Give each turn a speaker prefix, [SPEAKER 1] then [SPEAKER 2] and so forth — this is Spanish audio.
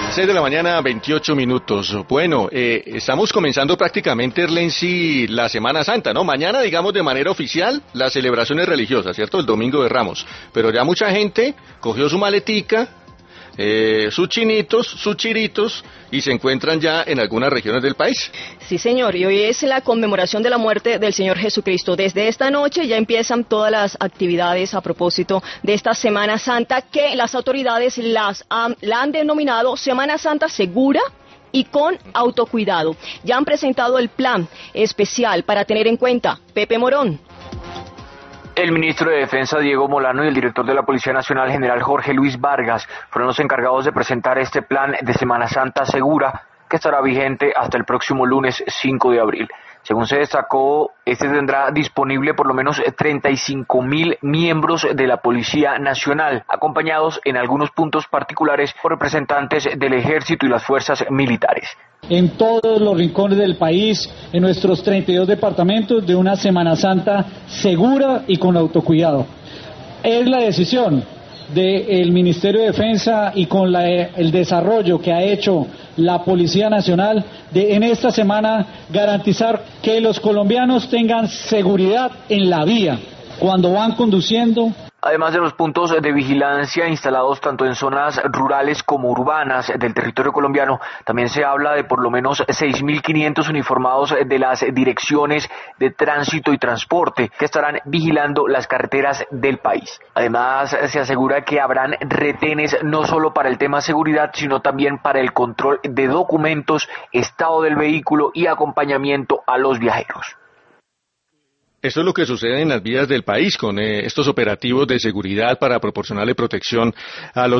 [SPEAKER 1] 6 de la mañana, 28 minutos. Bueno, estamos comenzando prácticamente, Erlensi, la Semana Santa, ¿no? Mañana, digamos, de manera oficial, las celebraciones religiosas, ¿cierto? El Domingo de Ramos. Pero ya mucha gente cogió su maletica, sus chinitos, sus chiritos, y se encuentran ya en algunas regiones del país.
[SPEAKER 2] Sí, señor, y hoy es la conmemoración de la muerte del Señor Jesucristo. Desde esta noche ya empiezan todas las actividades a propósito de esta Semana Santa, que las autoridades la han denominado Semana Santa segura y con autocuidado. Ya han presentado el plan especial para tener en cuenta. Pepe Morón.
[SPEAKER 3] El ministro de Defensa, Diego Molano, y el director de la Policía Nacional, general Jorge Luis Vargas, fueron los encargados de presentar este plan de Semana Santa segura que estará vigente hasta el próximo lunes 5 de abril. Según se destacó, este tendrá disponible por lo menos 35.000 miembros de la Policía Nacional, acompañados en algunos puntos particulares por representantes del Ejército y las fuerzas militares.
[SPEAKER 4] En todos los rincones del país, en nuestros 32 departamentos, de una Semana Santa segura y con autocuidado. Es la decisión del Ministerio de Defensa y con el desarrollo que ha hecho la Policía Nacional de en esta semana garantizar que los colombianos tengan seguridad en la vía cuando van conduciendo.
[SPEAKER 3] Además de los puntos de vigilancia instalados tanto en zonas rurales como urbanas del territorio colombiano, también se habla de por lo menos 6.500 uniformados de las direcciones de tránsito y transporte que estarán vigilando las carreteras del país. Además, se asegura que habrán retenes no solo para el tema seguridad, sino también para el control de documentos, estado del vehículo y acompañamiento a los viajeros.
[SPEAKER 1] Esto es lo que sucede en las vías del país con estos operativos de seguridad para proporcionarle protección a los